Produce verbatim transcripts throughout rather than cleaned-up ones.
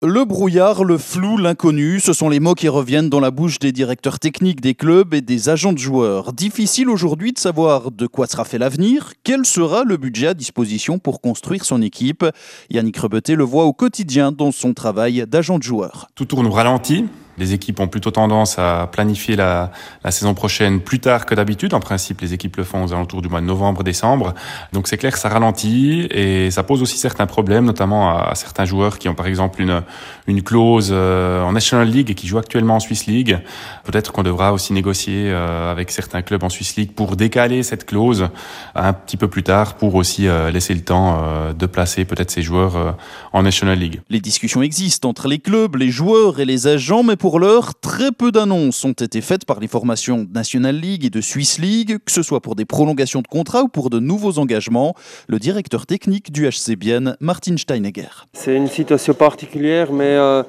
Le brouillard, le flou, l'inconnu, ce sont les mots qui reviennent dans la bouche des directeurs techniques des clubs et des agents de joueurs. Difficile aujourd'hui de savoir de quoi sera fait l'avenir, quel sera le budget à disposition pour construire son équipe. Yannick Rebeté le voit au quotidien dans son travail d'agent de joueur. Tout tourne au ralenti. Les équipes ont plutôt tendance à planifier la, la saison prochaine plus tard que d'habitude. En principe, les équipes le font aux alentours du mois de novembre-décembre. Donc c'est clair que ça ralentit et ça pose aussi certains problèmes, notamment à, à certains joueurs qui ont par exemple une, une clause euh, en National League et qui jouent actuellement en Swiss League. Peut-être qu'on devra aussi négocier euh, avec certains clubs en Swiss League pour décaler cette clause un petit peu plus tard pour aussi euh, laisser le temps euh, de placer peut-être ces joueurs euh, en National League. Les discussions existent entre les clubs, les joueurs et les agents, mais pour l'heure, très peu d'annonces ont été faites par les formations National League et de Swiss League, que ce soit pour des prolongations de contrats ou pour de nouveaux engagements. Le directeur technique du H C Bienne, Martin Steinegger. C'est une situation particulière, mais euh,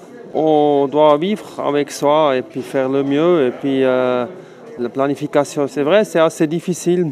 on doit vivre avec soi et puis faire le mieux. Et puis euh, la planification, c'est vrai, c'est assez difficile.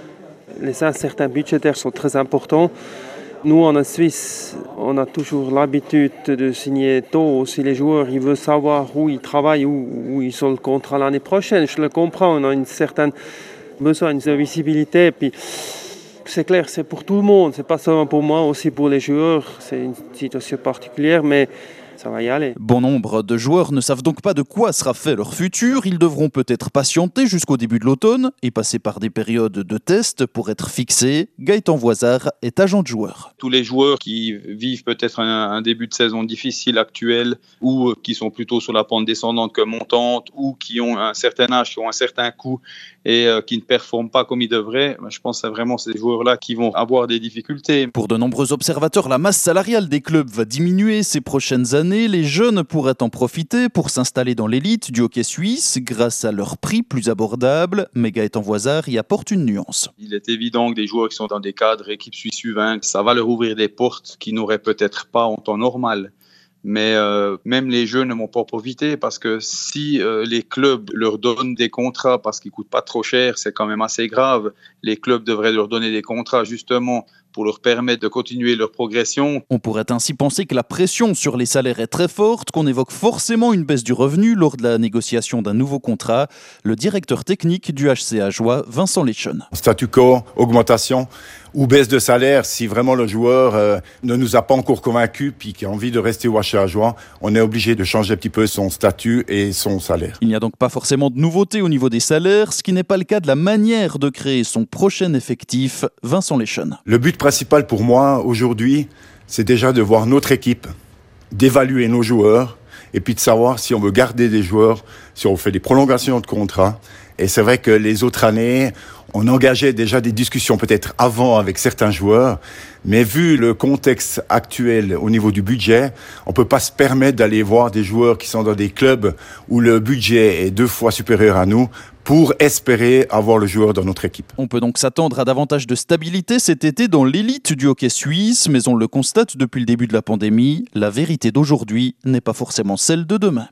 Les incertitudes budgétaires sont très importants. Nous, en Suisse, on a toujours l'habitude de signer tôt. Si les joueurs ils veulent savoir où ils travaillent, où, où ils ont le contrat l'année prochaine, je le comprends. On a une certaine besoin de visibilité. Et puis, c'est clair, c'est pour tout le monde. C'est pas seulement pour moi, aussi pour les joueurs. C'est une situation particulière, mais ça va y aller. Bon nombre de joueurs ne savent donc pas de quoi sera fait leur futur. Ils devront peut-être patienter jusqu'au début de l'automne et passer par des périodes de tests pour être fixés. Gaëtan Voisard est agent de joueur. Tous les joueurs qui vivent peut-être un, un début de saison difficile actuel ou qui sont plutôt sur la pente descendante que montante ou qui ont un certain âge, qui ont un certain coût et euh, qui ne performent pas comme ils devraient, je pense que c'est vraiment ces joueurs-là qui vont avoir des difficultés. Pour de nombreux observateurs, la masse salariale des clubs va diminuer ces prochaines années. Les jeunes pourraient en profiter pour s'installer dans l'élite du hockey suisse grâce à leur prix plus abordable. Mais Gaëtan Voisard y apporte une nuance. Il est évident que des joueurs qui sont dans des cadres équipes suisses U vingt, ça va leur ouvrir des portes qu'ils n'auraient peut-être pas en temps normal. Mais euh, même les jeunes ne vont pas profiter parce que si euh, les clubs leur donnent des contrats parce qu'ils ne coûtent pas trop cher, c'est quand même assez grave. Les clubs devraient leur donner des contrats justement pour leur permettre de continuer leur progression. On pourrait ainsi penser que la pression sur les salaires est très forte, qu'on évoque forcément une baisse du revenu lors de la négociation d'un nouveau contrat. Le directeur technique du H C Ajoie, Vincent Leschen. Statu quo, augmentation ou baisse de salaire, si vraiment le joueur euh, ne nous a pas encore convaincus puis qui a envie de rester au H C Ajoie, on est obligé de changer un petit peu son statut et son salaire. Il n'y a donc pas forcément de nouveautés au niveau des salaires, ce qui n'est pas le cas de la manière de créer son prochain effectif. Vincent Leschen. Le but principal pour moi aujourd'hui, c'est déjà de voir notre équipe, d'évaluer nos joueurs et puis de savoir si on veut garder des joueurs, si on fait des prolongations de contrat. Et c'est vrai que les autres années, on engageait déjà des discussions peut-être avant avec certains joueurs, mais vu le contexte actuel au niveau du budget, on peut pas se permettre d'aller voir des joueurs qui sont dans des clubs où le budget est deux fois supérieur à nous pour espérer avoir le joueur dans notre équipe. On peut donc s'attendre à davantage de stabilité cet été dans l'élite du hockey suisse, mais on le constate depuis le début de la pandémie, la vérité d'aujourd'hui n'est pas forcément celle de demain.